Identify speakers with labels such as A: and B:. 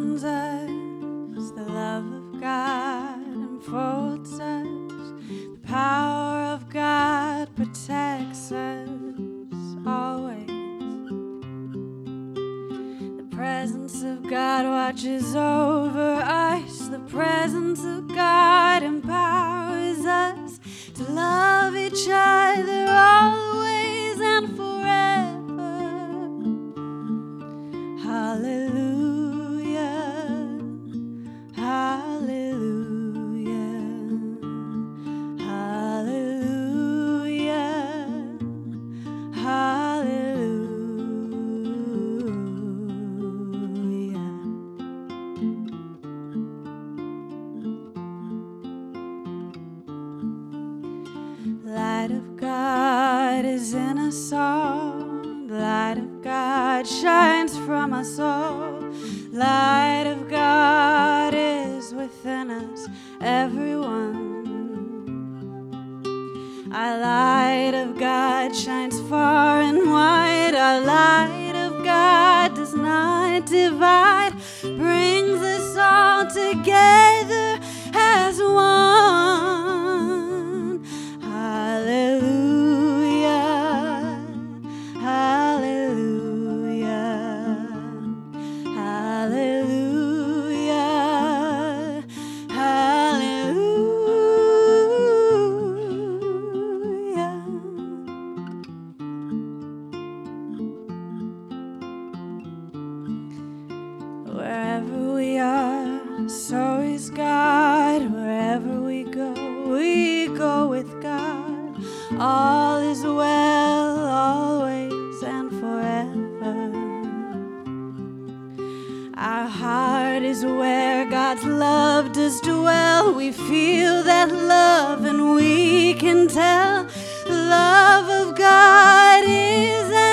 A: surrounds us, the love of God enfolds us, the power of God protects us always. The presence of God watches over us, the presence of God empowers us to love each other always and forever. Hallelujah, hallelujah, hallelujah, hallelujah. Light of God is in us all. The light of God shines from us all. Light of God is within us, everyone. Our light of God shines far and wide. Our light of God does not divide, brings us all together as one. Hallelujah, hallelujah, hallelujah, hallelujah. Wherever we are, so is God. Wherever we go with God. All is well, always and forever. Our heart is where God's love does dwell. We feel that love and we can tell the love of God is